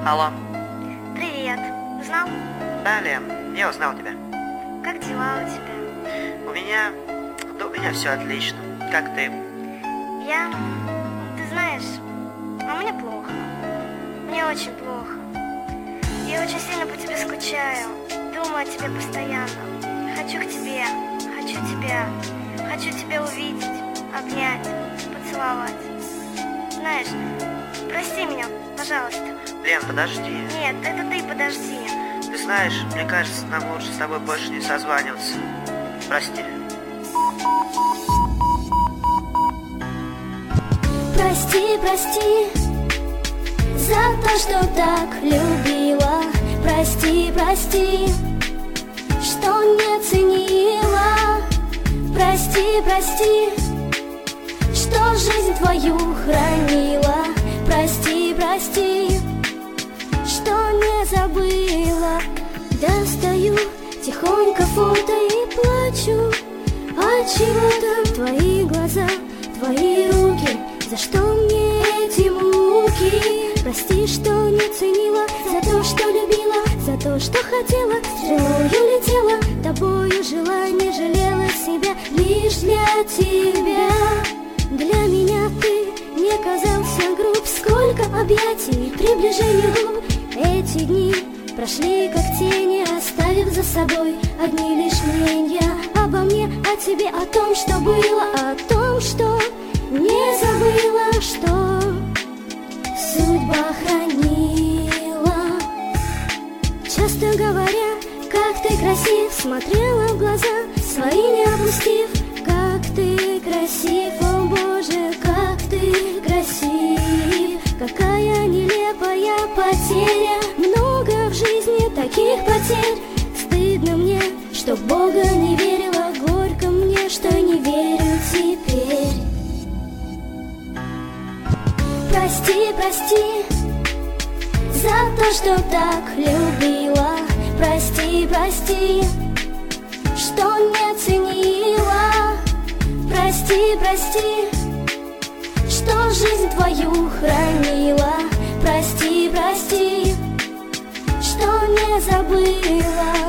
Алло. Привет. Узнал? Да, Лен, я узнал тебя. Как дела у тебя? У меня все отлично. Как ты? Ты знаешь, мне плохо. Мне очень плохо. Я очень сильно по тебе скучаю. Думаю о тебе постоянно. Хочу к тебе. Хочу тебя. Хочу тебя увидеть, обнять, поцеловать. Знаешь, прости меня, пожалуйста. Лен, подожди. Нет, это ты подожди. Ты знаешь, мне кажется, нам лучше с тобой больше не созваниваться. Прости. Прости, прости за то, что так любила. Прости, прости, что не ценила. Прости, прости, что жизнь твою хранила. Прости, прости, что не забыла. Достаю тихонько фото и плачу. Отчего там твои глаза, твои руки? За что мне эти муки? Прости, что не ценила, за то, что любила, за то, что хотела, стрелою летела, тобою жила, не жалела себя, лишь для тебя. Для меня ты не казался груб, сколько объятий, приближений губ. Эти дни прошли как тени, оставив за собой одни лишь мнения обо мне, о тебе, о том, что было, о том, что не забыла, что судьба хранила. Часто говоря, как ты красив, смотрела в глаза свои не опустив. Как ты красив, о Боже, как ты красив. Какая нелепая потеря, много в жизни таких потерь. Стыдно мне, что в Бога не верила, горько мне, что не верю теперь. Прости, прости за то, что так любила. Прости, прости, что не ценила. Прости, прости, что жизнь твою хранила. Прости, прости, что не забыла.